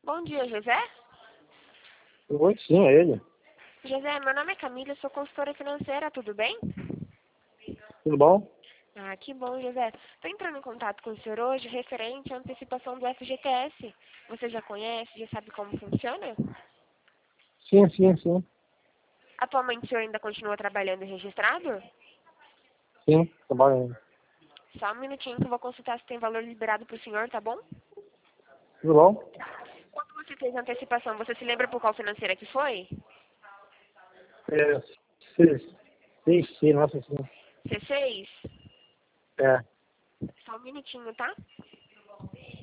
Bom dia, José. Oi, sim, é ele. José, meu nome é Camila, eu sou consultora financeira, tudo bem? Tudo bom? Ah, que bom, José. Estou entrando em contato com o senhor hoje referente à antecipação do FGTS. Você já conhece, já sabe como funciona? Sim, sim, sim. Atualmente o senhor ainda continua trabalhando e registrado? Sim, trabalho. Só um minutinho que eu vou consultar se tem valor liberado para o senhor, tá bom? Tudo bom? Quando você fez a antecipação, você se lembra por qual financeira que foi? É, sim, sim, sim, nossa, sim. C6? É, Só um minutinho, tá?